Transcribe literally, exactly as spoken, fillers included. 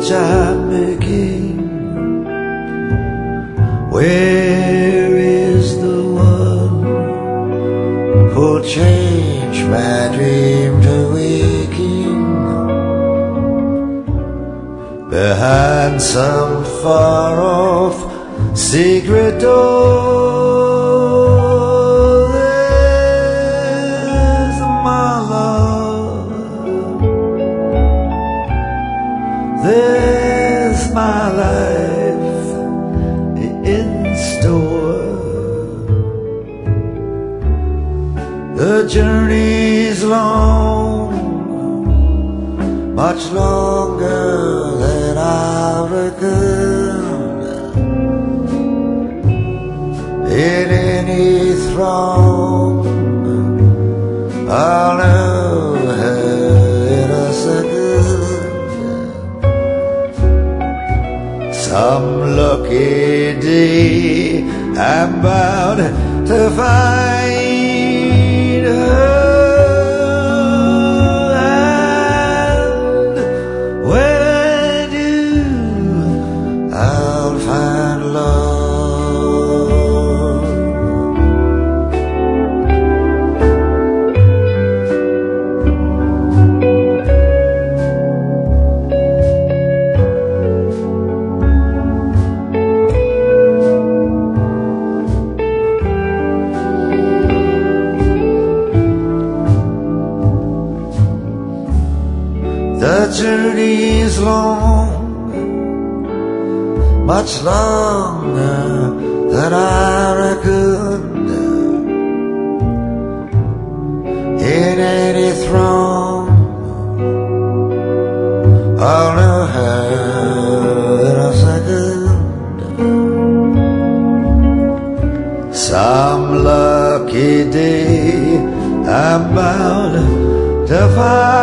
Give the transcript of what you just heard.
search I'm making. Where is the one who'll change my dream to waking? Behind some far-off secret door, there's my love, there's my life in store. The journey's long, much longer than I reckoned. In any throng, I'll know her in a second. Some lucky day I'm bound to find her. The journey's long, much longer than I reckoned. In any throng, I'll know her in a second. Some lucky day I'm bound to find